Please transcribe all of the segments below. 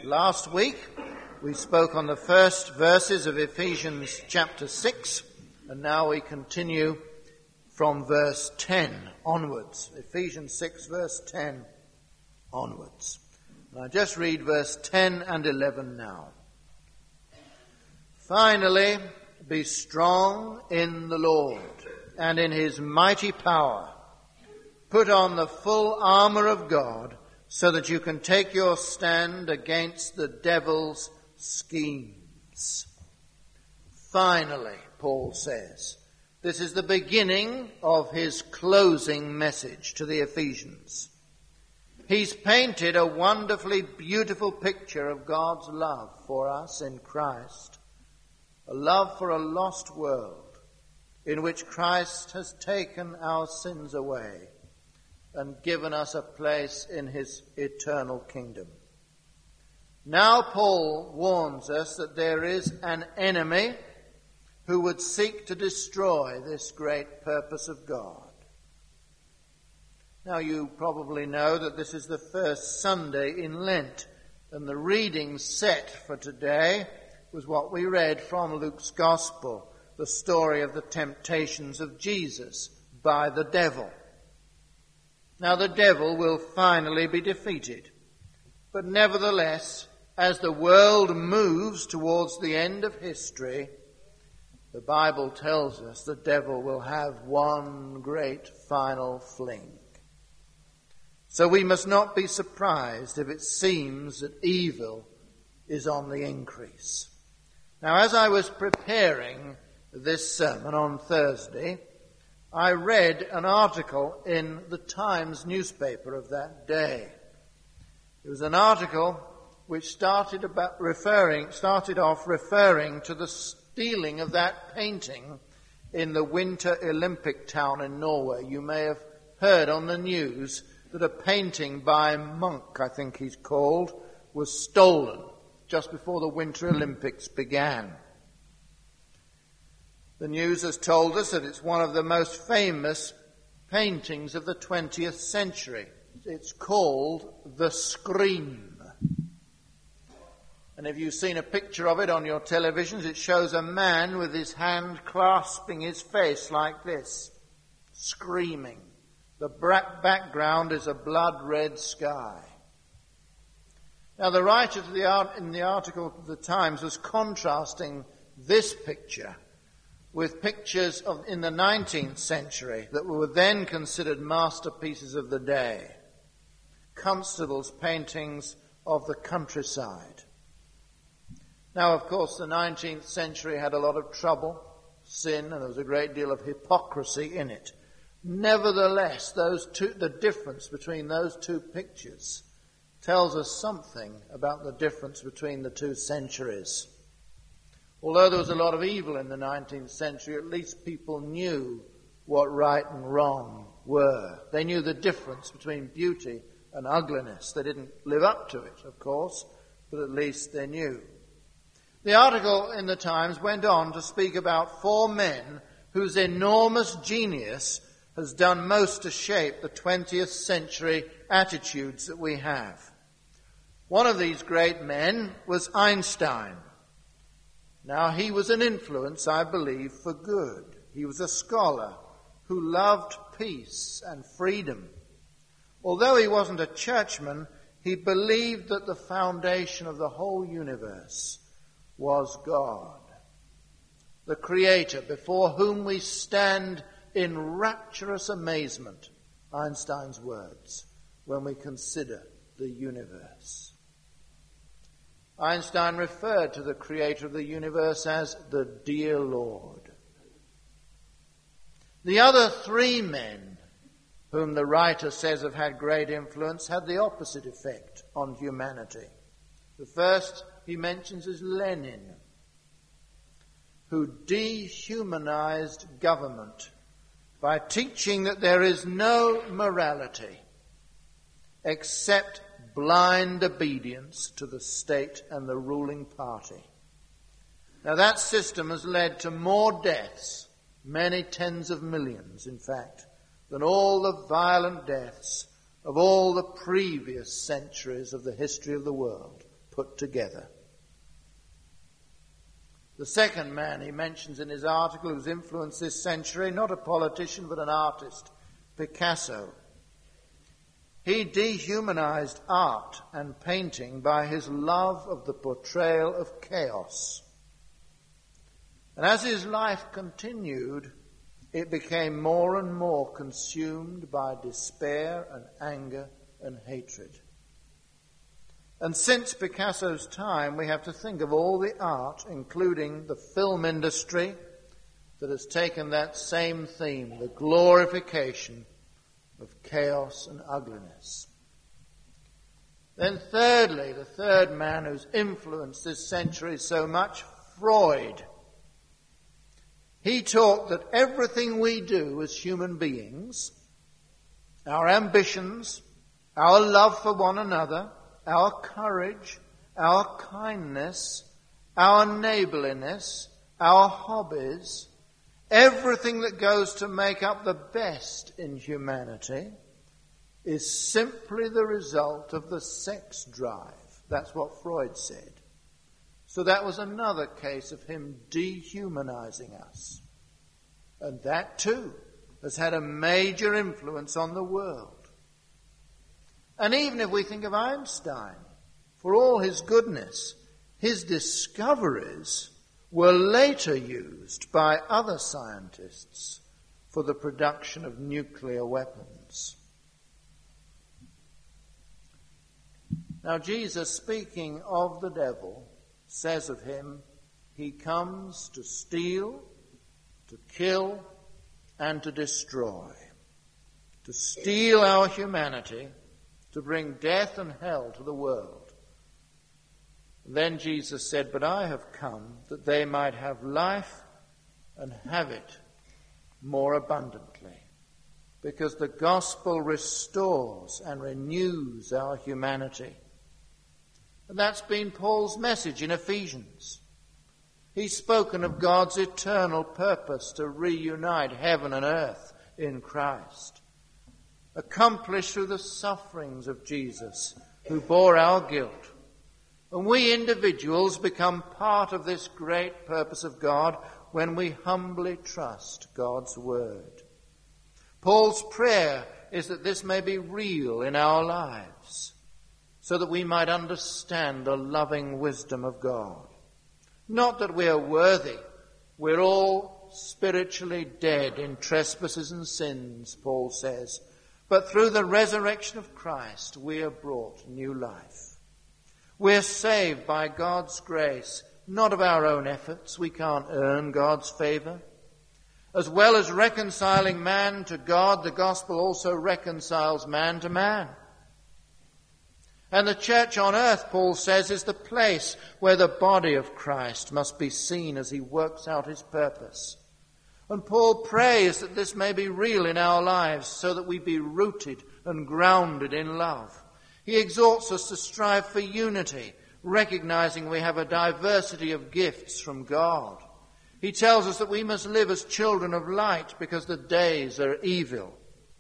Last week we spoke on the first verses of Ephesians chapter 6, and now we continue from verse 10 onwards. Ephesians 6 verse 10 onwards. And I just read verse 10 and 11 now. Finally, be strong in the Lord and in his mighty power. Put on the full armor of God so that you can take your stand against the devil's schemes. Finally, Paul says, this is the beginning of his closing message to the Ephesians. He's painted a wonderfully beautiful picture of God's love for us in Christ, a love for a lost world in which Christ has taken our sins away and given us a place in his eternal kingdom. Now Paul warns us that there is an enemy who would seek to destroy this great purpose of God. Now you probably know that this is the first Sunday in Lent, and the reading set for today was what we read from Luke's Gospel, the story of the temptations of Jesus by the devil. Now the devil will finally be defeated, but nevertheless, as the world moves towards the end of history, the Bible tells us the devil will have one great final fling. So we must not be surprised if it seems that evil is on the increase. Now, as I was preparing this sermon on Thursday, I read an article in the Times newspaper of that day. It was an article which started off referring to the stealing of that painting in the Winter Olympic town in Norway. You may have heard on the news that a painting by Munch, I think he's called, was stolen just before the Winter Olympics began. The news has told us that it's one of the most famous paintings of the 20th century. It's called The Scream. And if you've seen a picture of it on your televisions, it shows a man with his hand clasping his face like this, screaming. The background is a blood-red sky. Now, the writer in the article of the Times was contrasting this picture with pictures in the 19th century that were then considered masterpieces of the day. Constable's paintings of the countryside. Now, of course, the 19th century had a lot of trouble, sin, and there was a great deal of hypocrisy in it. Nevertheless, the difference between those two pictures tells us something about the difference between the two centuries. Although there was a lot of evil in the 19th century, at least people knew what right and wrong were. They knew the difference between beauty and ugliness. They didn't live up to it, of course, but at least they knew. The article in the Times went on to speak about four men whose enormous genius has done most to shape the 20th century attitudes that we have. One of these great men was Einstein. Now, he was an influence, I believe, for good. He was a scholar who loved peace and freedom. Although he wasn't a churchman, he believed that the foundation of the whole universe was God, the Creator, before whom we stand in rapturous amazement, Einstein's words, when we consider the universe. Einstein referred to the Creator of the universe as the dear Lord. The other three men, whom the writer says have had great influence, had the opposite effect on humanity. The first he mentions is Lenin, who dehumanized government by teaching that there is no morality except blind obedience to the state and the ruling party. Now that system has led to more deaths, many tens of millions, in fact, than all the violent deaths of all the previous centuries of the history of the world put together. The second man he mentions in his article who's influenced this century, not a politician but an artist, Picasso. He dehumanized art and painting by his love of the portrayal of chaos. And as his life continued, it became more and more consumed by despair and anger and hatred. And since Picasso's time, we have to think of all the art, including the film industry, that has taken that same theme, the glorification of chaos and ugliness. Then thirdly, the third man who's influenced this century so much, Freud. He taught that everything we do as human beings, our ambitions, our love for one another, our courage, our kindness, our neighborliness, our hobbies, everything that goes to make up the best in humanity is simply the result of the sex drive. That's what Freud said. So that was another case of him dehumanizing us. And that too has had a major influence on the world. And even if we think of Einstein, for all his goodness, his discoveries were later used by other scientists for the production of nuclear weapons. Now Jesus, speaking of the devil, says of him, he comes to steal, to kill, and to destroy. To steal our humanity, to bring death and hell to the world. Then Jesus said, but I have come that they might have life and have it more abundantly. Because the gospel restores and renews our humanity. And that's been Paul's message in Ephesians. He's spoken of God's eternal purpose to reunite heaven and earth in Christ, accomplished through the sufferings of Jesus, who bore our guilt. And we individuals become part of this great purpose of God when we humbly trust God's word. Paul's prayer is that this may be real in our lives, so that we might understand the loving wisdom of God. Not that we are worthy. We're all spiritually dead in trespasses and sins, Paul says. But through the resurrection of Christ, we are brought new life. We're saved by God's grace, not of our own efforts. We can't earn God's favor. As well as reconciling man to God, the gospel also reconciles man to man. And the church on earth, Paul says, is the place where the body of Christ must be seen as he works out his purpose. And Paul prays that this may be real in our lives so that we be rooted and grounded in love. He exhorts us to strive for unity, recognizing we have a diversity of gifts from God. He tells us that we must live as children of light because the days are evil.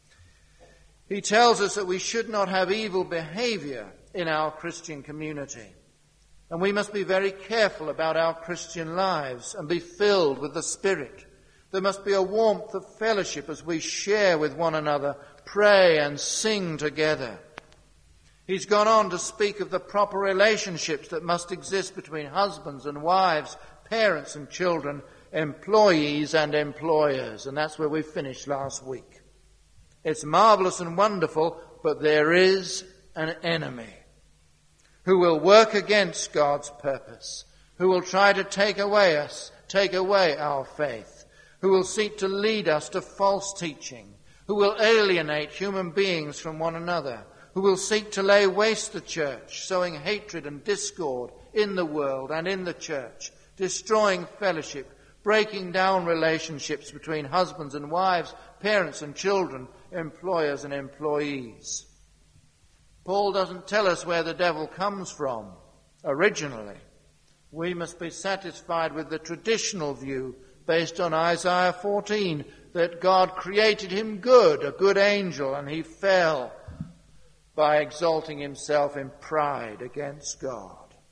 He tells us that we should not have evil behavior in our Christian community. And we must be very careful about our Christian lives and be filled with the Spirit. There must be a warmth of fellowship as we share with one another, pray and sing together. He's gone on to speak of the proper relationships that must exist between husbands and wives, parents and children, employees and employers. And that's where we finished last week. It's marvelous and wonderful, but there is an enemy who will work against God's purpose, who will try to take away our faith, who will seek to lead us to false teaching, who will alienate human beings from one another, who will seek to lay waste the church, sowing hatred and discord in the world and in the church, destroying fellowship, breaking down relationships between husbands and wives, parents and children, employers and employees. Paul doesn't tell us where the devil comes from originally. We must be satisfied with the traditional view based on Isaiah 14, that God created him good, a good angel, and he fell by exalting himself in pride against God.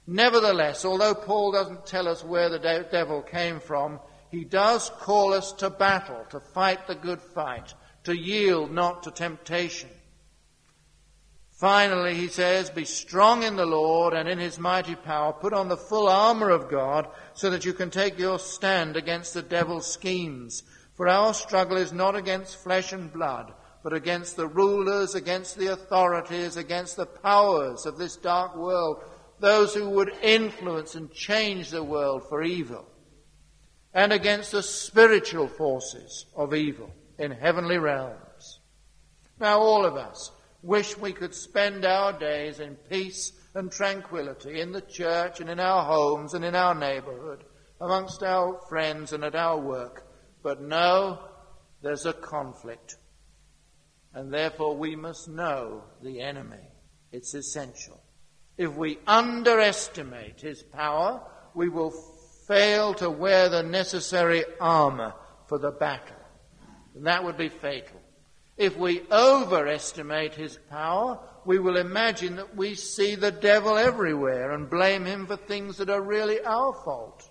Nevertheless, although Paul doesn't tell us where the devil came from, he does call us to battle, to fight the good fight, to yield not to temptation. Finally, he says, be strong in the Lord and in his mighty power. Put on the full armour of God so that you can take your stand against the devil's schemes. For our struggle is not against flesh and blood, but against the rulers, against the authorities, against the powers of this dark world, those who would influence and change the world for evil, and against the spiritual forces of evil in heavenly realms. Now all of us wish we could spend our days in peace and tranquility in the church and in our homes and in our neighbourhood, amongst our friends and at our work. But no, there's a conflict. And therefore we must know the enemy. It's essential. If we underestimate his power, we will fail to wear the necessary armour for the battle. And that would be fatal. If we overestimate his power, we will imagine that we see the devil everywhere and blame him for things that are really our fault.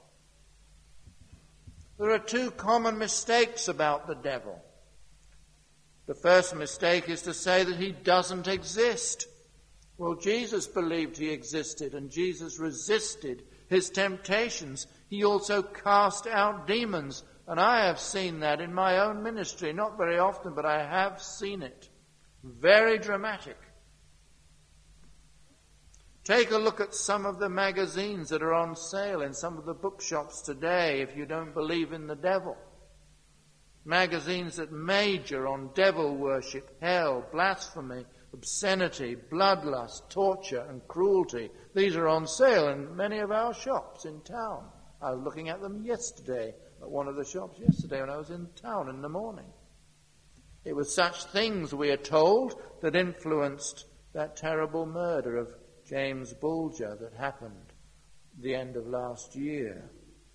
There are two common mistakes about the devil. The first mistake is to say that he doesn't exist. Well, Jesus believed he existed, and Jesus resisted his temptations. He also cast out demons. And I have seen that in my own ministry, not very often, but I have seen it. Very dramatic. Take a look at some of the magazines that are on sale in some of the bookshops today if you don't believe in the devil. Magazines that major on devil worship, hell, blasphemy, obscenity, bloodlust, torture and cruelty. These are on sale in many of our shops in town. I was looking at them yesterday. At one of the shops yesterday when I was in town in the morning. It was such things, we are told, that influenced that terrible murder of James Bulger that happened at the end of last year.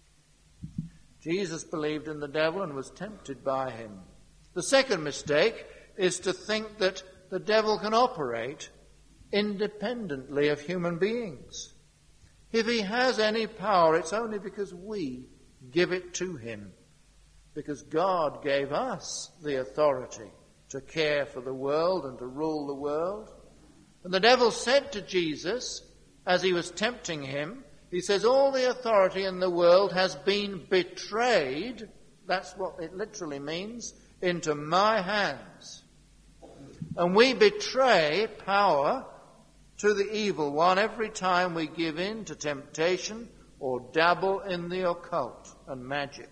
Jesus believed in the devil and was tempted by him. The second mistake is to think that the devil can operate independently of human beings. If he has any power, it's only because we give it to him, because God gave us the authority to care for the world and to rule the world. And the devil said to Jesus, as he was tempting him, he says, all the authority in the world has been betrayed, that's what it literally means, into my hands. And we betray power to the evil one every time we give in to temptation or dabble in the occult and magic.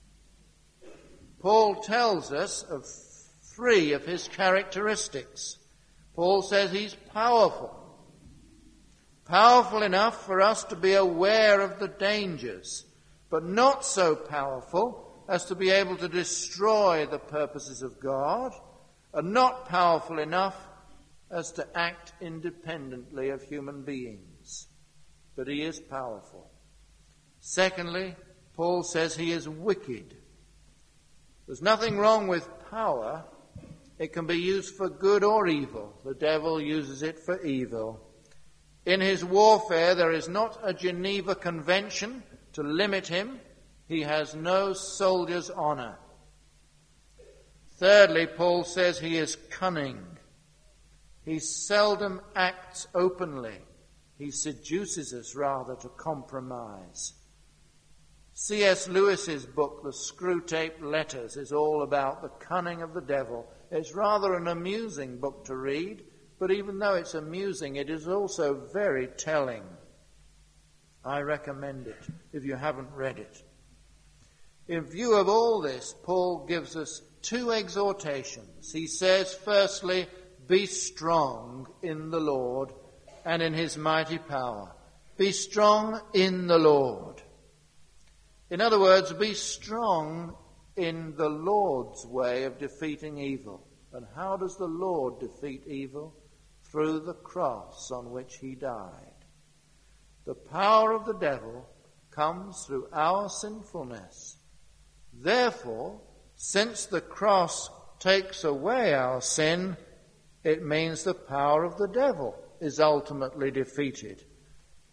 Paul tells us of 3 of his characteristics. Paul says he's powerful. Powerful enough for us to be aware of the dangers, but not so powerful as to be able to destroy the purposes of God, and not powerful enough as to act independently of human beings. But he is powerful. Secondly, Paul says he is wicked. There's nothing wrong with power. It can be used for good or evil. The devil uses it for evil. In his warfare, there is not a Geneva Convention to limit him. He has no soldier's honor. Thirdly, Paul says he is cunning. He seldom acts openly. He seduces us rather to compromise. C.S. Lewis's book, The Screwtape Letters, is all about the cunning of the devil. It's rather an amusing book to read, but even though it's amusing, it is also very telling. I recommend it if you haven't read it. In view of all this, Paul gives us 2 exhortations. He says, firstly, be strong in the Lord and in his mighty power. Be strong in the Lord. In other words, be strong in the Lord's way of defeating evil. And how does the Lord defeat evil? Through the cross on which he died. The power of the devil comes through our sinfulness. Therefore, since the cross takes away our sin, it means the power of the devil is ultimately defeated.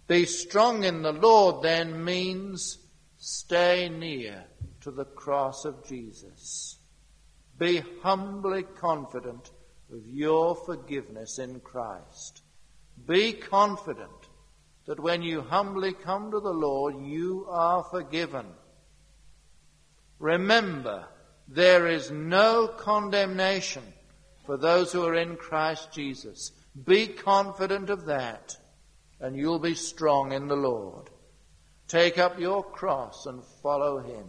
Be strong in the Lord then means stay near to the cross of Jesus. Be humbly confident of your forgiveness in Christ. Be confident that when you humbly come to the Lord, you are forgiven. Remember, there is no condemnation for those who are in Christ Jesus. Be confident of that, and you'll be strong in the Lord. Take up your cross and follow him.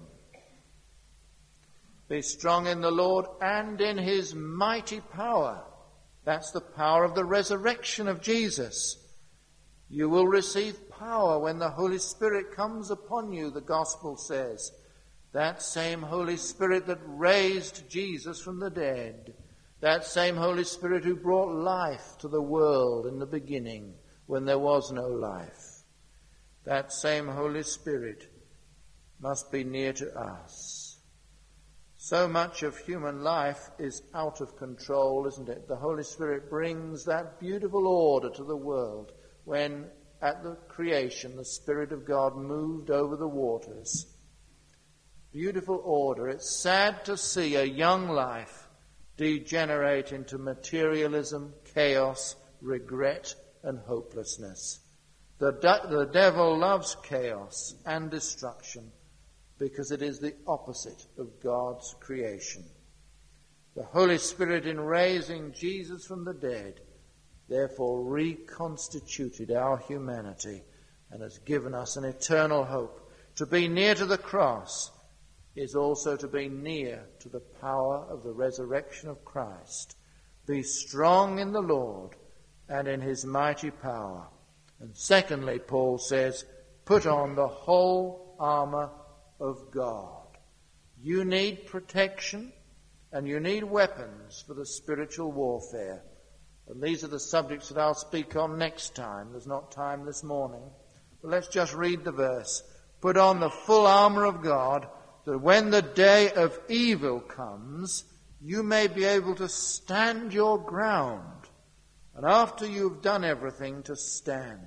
Be strong in the Lord and in his mighty power. That's the power of the resurrection of Jesus. You will receive power when the Holy Spirit comes upon you, the Gospel says. That same Holy Spirit that raised Jesus from the dead. That same Holy Spirit who brought life to the world in the beginning when there was no life. That same Holy Spirit must be near to us. So much of human life is out of control, isn't it? The Holy Spirit brings that beautiful order to the world when at the creation the Spirit of God moved over the waters. Beautiful order. It's sad to see a young life degenerate into materialism, chaos, regret, and hopelessness. The devil loves chaos and destruction because it is the opposite of God's creation. The Holy Spirit, in raising Jesus from the dead, therefore reconstituted our humanity and has given us an eternal hope. To be near to the cross is also to be near to the power of the resurrection of Christ. Be strong in the Lord and in his mighty power. And secondly, Paul says, put on the whole armor of God. You need protection and you need weapons for the spiritual warfare. And these are the subjects that I'll speak on next time. There's not time this morning. But let's just read the verse. Put on the full armor of God, that when the day of evil comes, you may be able to stand your ground. And after you've done everything, to stand.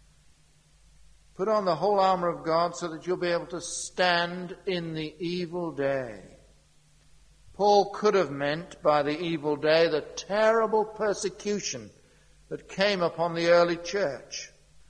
Put on the whole armor of God so that you'll be able to stand in the evil day. Paul could have meant by the evil day the terrible persecution that came upon the early church.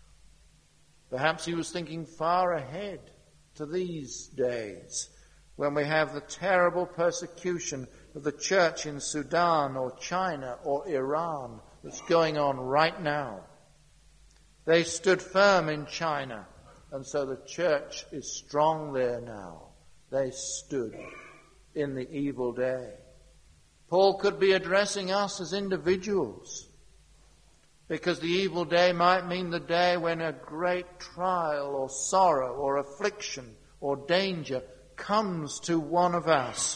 Perhaps he was thinking far ahead to these days when we have the terrible persecution of the church in Sudan or China or Iran that's going on right now. They stood firm in China, and so the church is strong there now. They stood in the evil day. Paul could be addressing us as individuals, because the evil day might mean the day when a great trial or sorrow or affliction or danger comes to one of us.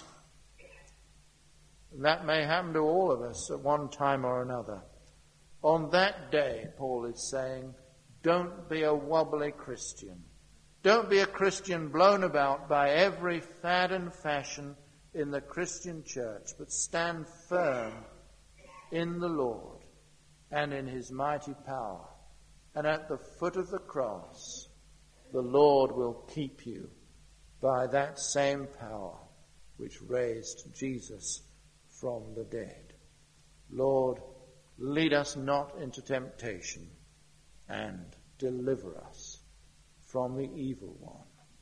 And that may happen to all of us at one time or another. On that day, Paul is saying, don't be a wobbly Christian. Don't be a Christian blown about by every fad and fashion in the Christian church, but stand firm in the Lord and in his mighty power. And at the foot of the cross, the Lord will keep you by that same power which raised Jesus from the dead. Lord, lead us not into temptation, and deliver us from the evil one.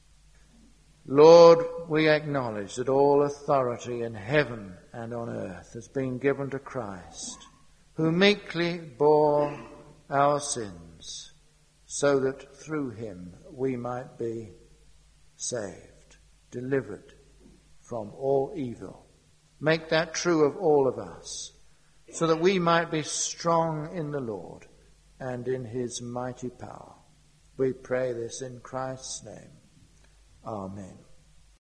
Lord, we acknowledge that all authority in heaven and on earth has been given to Christ, who meekly bore our sins, so that through him we might be saved, delivered from all evil. Make that true of all of us, so that we might be strong in the Lord and in his mighty power. We pray this in Christ's name. Amen.